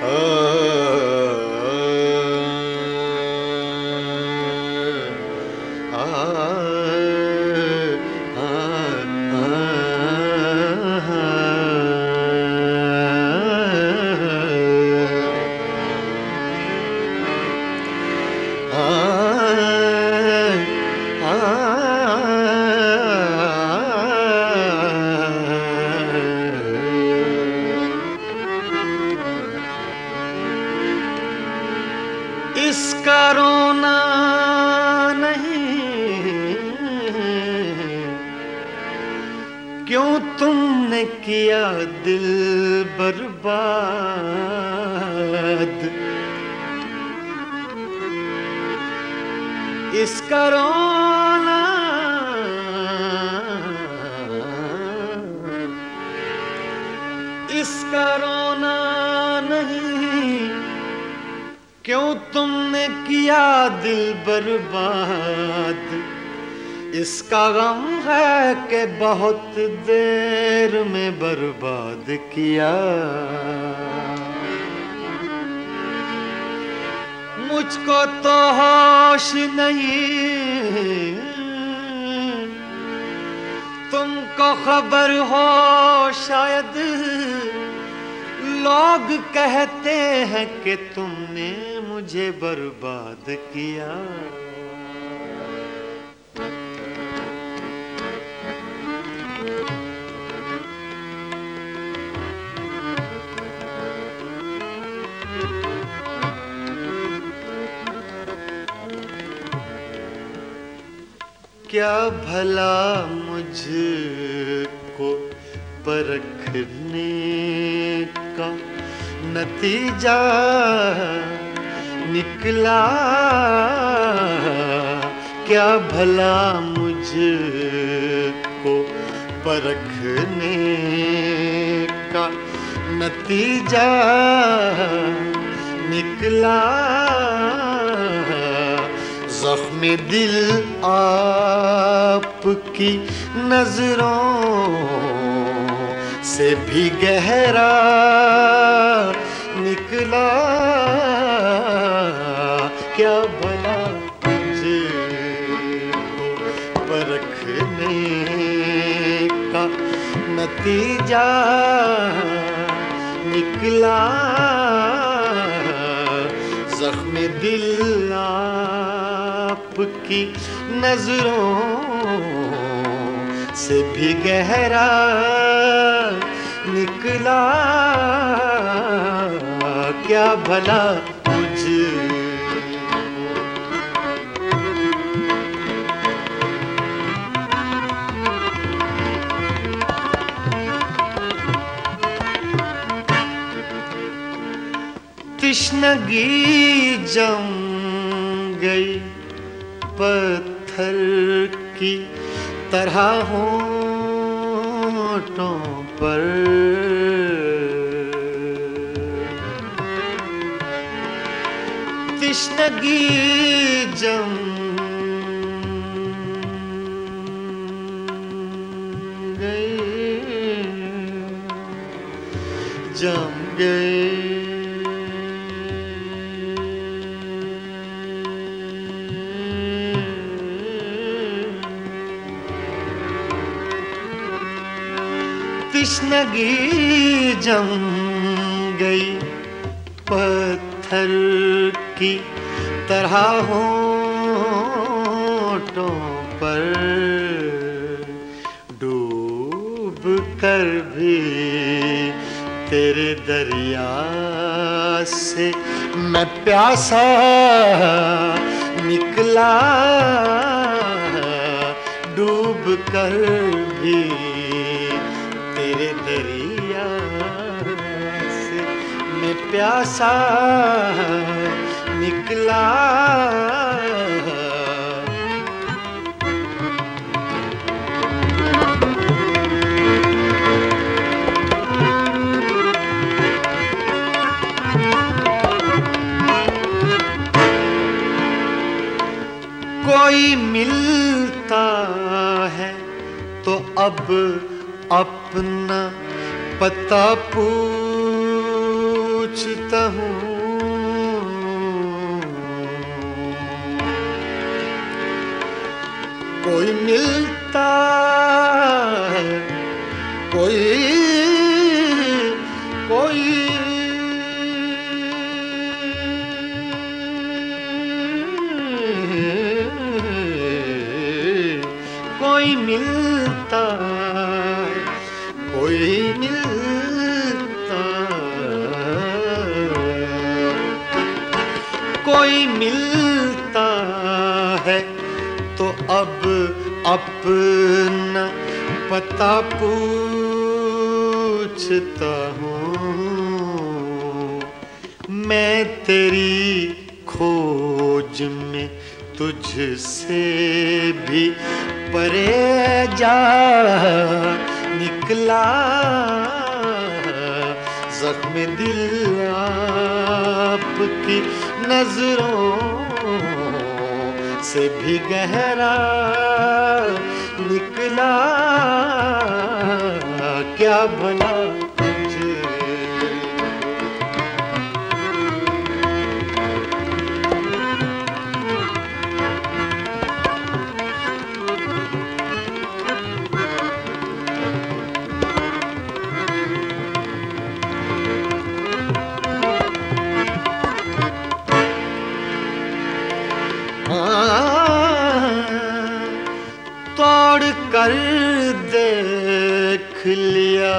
इसका रोना नहीं, क्यों तुमने किया दिल बर्बाद। इसका रोना इसका रोना नहीं, क्यों तुमने किया दिल बर्बाद। इसका गम है कि बहुत देर में बर्बाद किया। मुझको तो होश नहीं, तुमको खबर हो शायद। लोग कहते हैं कि तुमने मुझे बर्बाद किया। क्या भला मुझको परखने का नतीजा निकला। क्या भला मुझको परखने का नतीजा निकला। ज़ख्म दिल आपकी नजरों से भी गहरा निकला। क्या भला मुझको परखने का नतीजा निकला। ज़ख्म दिल आपकी नजरों से भी गहरा निकला। क्या भला तृष्णगी जम गई पत्थर की तरह होठों पर। तृष्णगी जम गई तृष्णगी जम गई पत्थर की तरह होठों पर। डूब कर भी तेरे दरिया से मैं प्यासा निकला। डूब कर भी तेरे दरिया से मैं प्यासा निकला। कोई मिलता है तो अब अपना पता पूछता पूछता हूँ कोई मिलता है, कोई मिलता है, कोई मिलता, कोई मिलता है तो अब अपना पता पूछता हूँ। मैं तेरी खोज में तुझसे भी परे जा निकला, जख्म दिल आपकी नजरों से भी गहरा निकला। क्या भला तुझे तोड़ कर देख लिया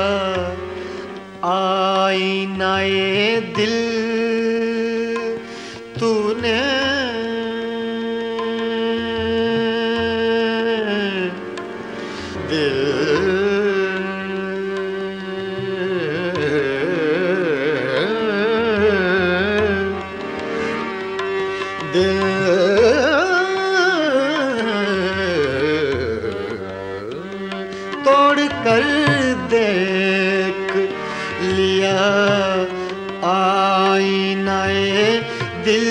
आईनाए दिल तूने, दिल तोड़ कर देख लिया आईनाए दिल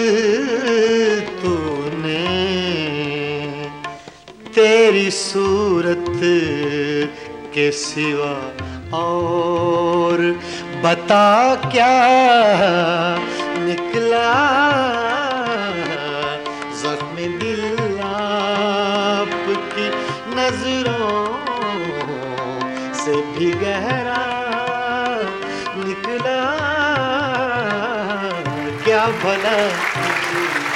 तूने। तेरी सूरत के सिवा और बता क्या निकला, जख्म दिल आपकी नजरों से भी गहरा निकला। क्या भला